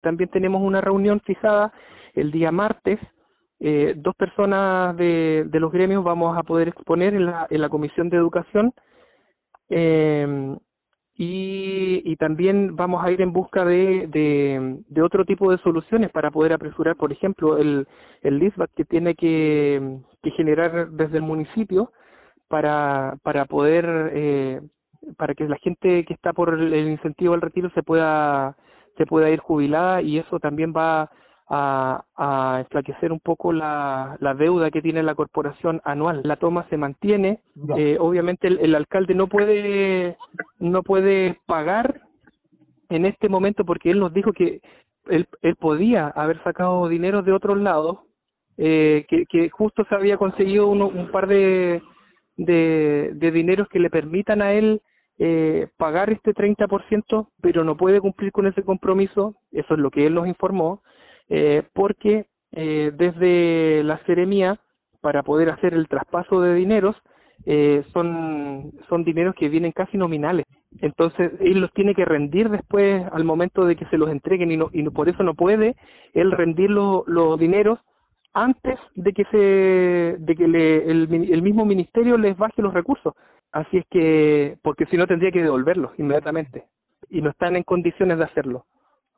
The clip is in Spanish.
también tenemos una reunión fijada el día martes. 2 personas de los gremios vamos a poder exponer en la Comisión de Educación, y también vamos a ir en busca de otro tipo de soluciones para poder apresurar, por ejemplo, el LISBAC que tiene que generar desde el municipio para poder para que la gente que está por el incentivo al retiro se pueda ir jubilada, y eso también va a enflaquecer un poco la deuda que tiene la corporación anual. La toma se mantiene. Ya. Obviamente el alcalde no puede pagar en este momento, porque él nos dijo que él podía haber sacado dinero de otros lados, que justo se había conseguido un par de dineros que le permitan a él pagar este 30%, pero no puede cumplir con ese compromiso. Eso es lo que él nos informó, porque desde la Seremía, para poder hacer el traspaso de dineros, son dineros que vienen casi nominales. Entonces él los tiene que rendir después al momento de que se los entreguen, y por eso no puede él rendir los dineros antes de que el mismo ministerio les baje los recursos. Así es que, porque si no tendría que devolverlos inmediatamente, y no están en condiciones de hacerlo.